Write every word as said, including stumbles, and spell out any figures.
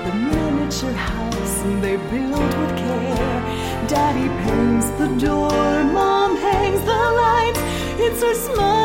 the miniature house they build with care. Daddy paints the door, Mom hangs the lights. It's her smile